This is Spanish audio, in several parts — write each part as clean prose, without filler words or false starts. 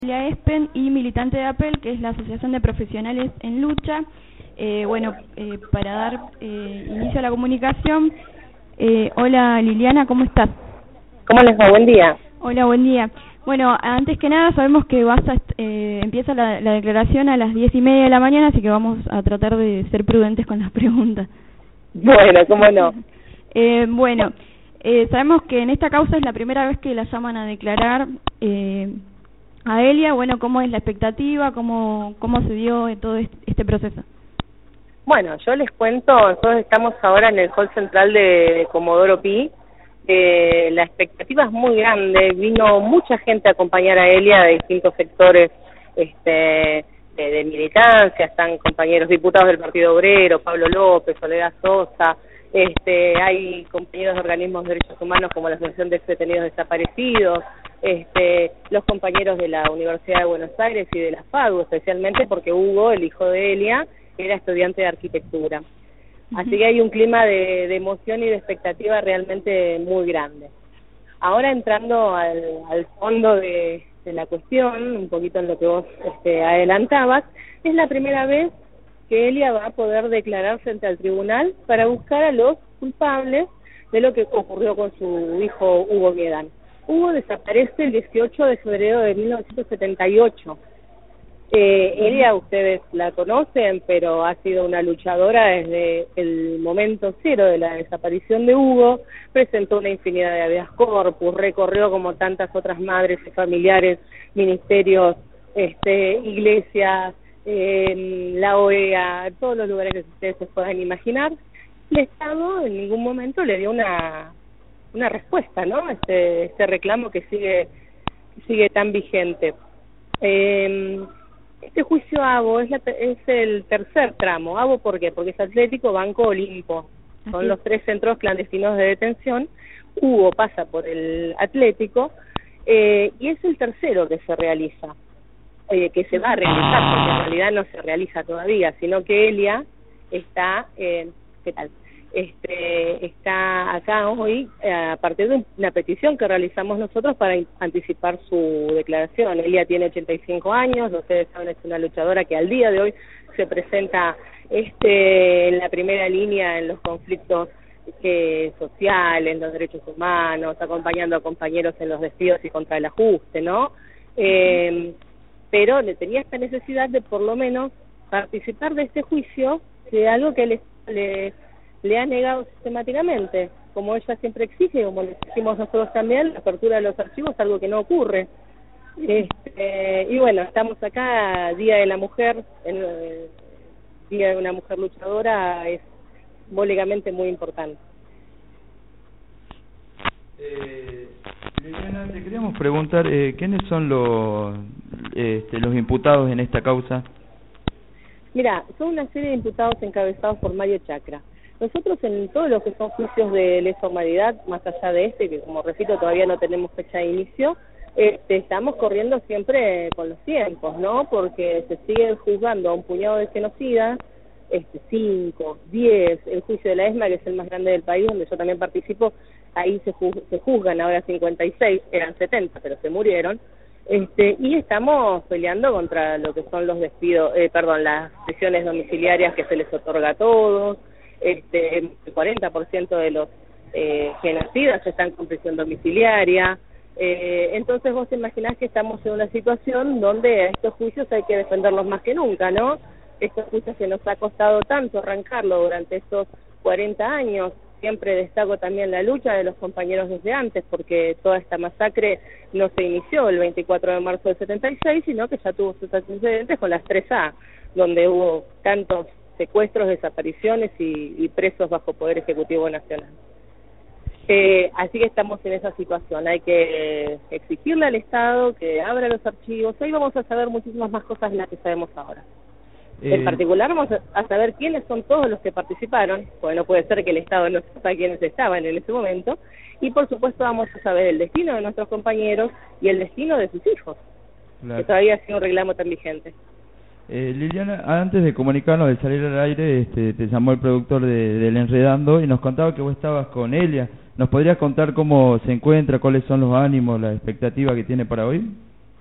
Elia Espen y militante de APEL, que es la Asociación de Profesionales en Lucha. Para dar inicio a la comunicación, hola Liliana, ¿cómo estás? ¿Cómo les va? Buen día. Hola, buen día. Bueno, antes que nada sabemos que empieza la declaración a las 10:30 de la mañana, así que vamos a tratar de ser prudentes con las preguntas. Bueno, ¿cómo no? Sabemos que en esta causa es la primera vez que la llaman a declarar a Elia. Bueno, ¿cómo es la expectativa? ¿Cómo se dio todo este proceso? Bueno, yo les cuento, nosotros estamos ahora en el hall central de Comodoro Pi. La expectativa es muy grande, vino mucha gente a acompañar a Elia de distintos sectores de militancia, están compañeros diputados del Partido Obrero, Pablo López, Soledad Sosa, hay compañeros de organismos de derechos humanos como la Asociación de Detenidos Desaparecidos, los compañeros de la Universidad de Buenos Aires y de la FADU, especialmente porque Hugo, el hijo de Elia, era estudiante de arquitectura. Así que hay un clima de emoción y de expectativa realmente muy grande. Ahora entrando al fondo de la cuestión, un poquito en lo que vos adelantabas, es la primera vez que Elia va a poder declarar frente al tribunal para buscar a los culpables de lo que ocurrió con su hijo Hugo Guedán. Hugo desaparece el 18 de febrero de 1978. Elia, ustedes la conocen, pero ha sido una luchadora desde el momento cero de la desaparición de Hugo, presentó una infinidad de habeas corpus, recorrió como tantas otras madres y familiares, ministerios, iglesias, la OEA, todos los lugares que ustedes se puedan imaginar. El Estado en ningún momento le dio una respuesta, ¿no? Este reclamo que sigue tan vigente. Este juicio ABO es el tercer tramo. ABO, ¿por qué? Porque es Atlético, Banco, Olimpo. Son los tres centros clandestinos de detención. Hugo pasa por el Atlético y es el tercero que se realiza, que se va a realizar, porque en realidad no se realiza todavía, sino que Elia está, ¿qué tal? Está acá hoy a partir de una petición que realizamos nosotros para anticipar su declaración. Elia tiene 85 años, ustedes saben, es una luchadora que al día de hoy se presenta en la primera línea en los conflictos sociales, los derechos humanos, acompañando a compañeros en los despidos y contra el ajuste, ¿no? Pero le tenía esta necesidad de por lo menos participar de este juicio, de algo que le ha negado sistemáticamente, como ella siempre exige, como le exigimos nosotros también, la apertura de los archivos, algo que no ocurre. Y bueno, estamos acá, Día de la Mujer, Día de una Mujer Luchadora, es simbólicamente muy importante. Liliana, te queríamos preguntar, ¿quiénes son los imputados en esta causa? Mira, son una serie de imputados encabezados por Mario Chacra. Nosotros en todos los que son juicios de lesa humanidad, más allá de que como repito todavía no tenemos fecha de inicio, estamos corriendo siempre con los tiempos, ¿no? Porque se siguen juzgando a un puñado de genocidas, 5, 10, el juicio de la ESMA, que es el más grande del país, donde yo también participo, ahí se juzgan ahora 56, eran 70, pero se murieron, y estamos peleando contra lo que son los despidos, las prisiones domiciliarias que se les otorga a todos. El 40% de los genocidas están con prisión domiciliaria. Entonces vos te imaginás que estamos en una situación donde a estos juicios hay que defenderlos más que nunca, ¿no? Estos juicios que nos ha costado tanto arrancarlo durante estos 40 años. Siempre destaco también la lucha de los compañeros desde antes, porque toda esta masacre no se inició el 24 de marzo del 76, sino que ya tuvo sus antecedentes con las 3A, donde hubo tantos secuestros, desapariciones y presos bajo Poder Ejecutivo Nacional. Así que estamos en esa situación. Hay que exigirle al Estado que abra los archivos. Hoy vamos a saber muchísimas más cosas de las que sabemos ahora. En particular vamos a saber quiénes son todos los que participaron, porque no puede ser que el Estado no sepa quiénes estaban en ese momento, y por supuesto vamos a saber el destino de nuestros compañeros y el destino de sus hijos, que todavía sigue un reclamo tan vigente. Liliana, antes de comunicarnos, de salir al aire, te llamó el productor del Enredando y nos contaba que vos estabas con Elia. ¿Nos podrías contar cómo se encuentra, cuáles son los ánimos, la expectativa que tiene para hoy?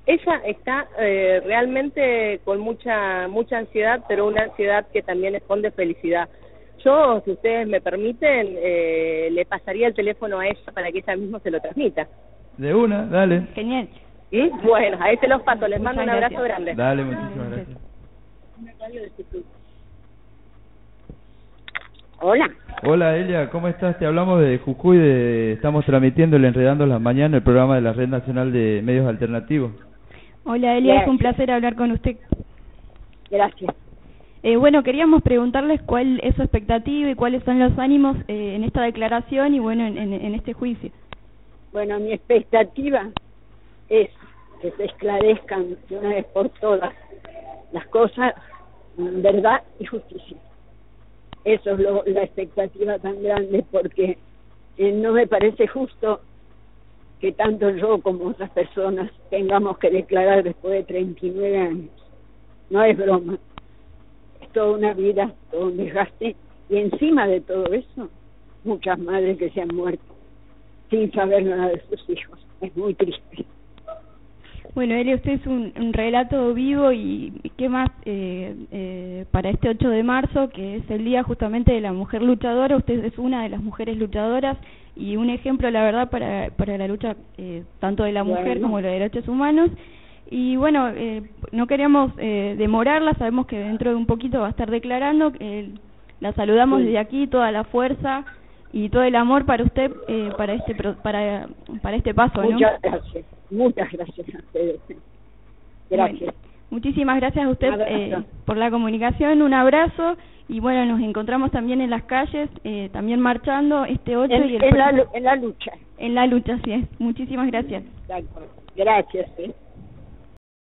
Ella está realmente con mucha ansiedad, pero una ansiedad que también esconde felicidad. Yo, si ustedes me permiten, le pasaría el teléfono a ella para que ella misma se lo transmita. De una, dale. Genial. ¿Sí? Bueno, ahí se los paso, les Muchas mando un abrazo gracias. grande. Dale, muchísimas gracias. Hola. Hola Elia, ¿cómo estás? Te hablamos de Jujuy, estamos transmitiendo el Enredando las Mañanas, el programa de la Red Nacional de Medios Alternativos. Hola Elia, Gracias. es un placer hablar con usted. Gracias. Bueno, queríamos preguntarles cuál es su expectativa y cuáles son los ánimos en esta declaración y bueno, en este juicio. Bueno, mi expectativa es que se esclarezcan de una vez por todas las cosas, verdad y justicia. Eso es la expectativa tan grande, porque no me parece justo que tanto yo como otras personas tengamos que declarar después de 39 años. No es broma. Es toda una vida, todo un desgaste, y encima de todo eso, muchas madres que se han muerto sin saber nada de sus hijos. Es muy triste. Bueno, Elia, usted es un relato vivo y qué más para este 8 de marzo, que es el día justamente de la mujer luchadora. Usted es una de las mujeres luchadoras y un ejemplo, la verdad, para la lucha tanto de la mujer como de los derechos humanos. Y bueno, no queríamos demorarla, sabemos que dentro de un poquito va a estar declarando. La saludamos desde aquí, toda la fuerza y todo el amor para usted, para este paso, ¿no? Muchas gracias a ustedes. Gracias. Bueno, muchísimas gracias a usted por la comunicación, un abrazo, y bueno, nos encontramos también en las calles, también marchando este 8 y el en la lucha. En la lucha, así es. Muchísimas gracias. Gracias.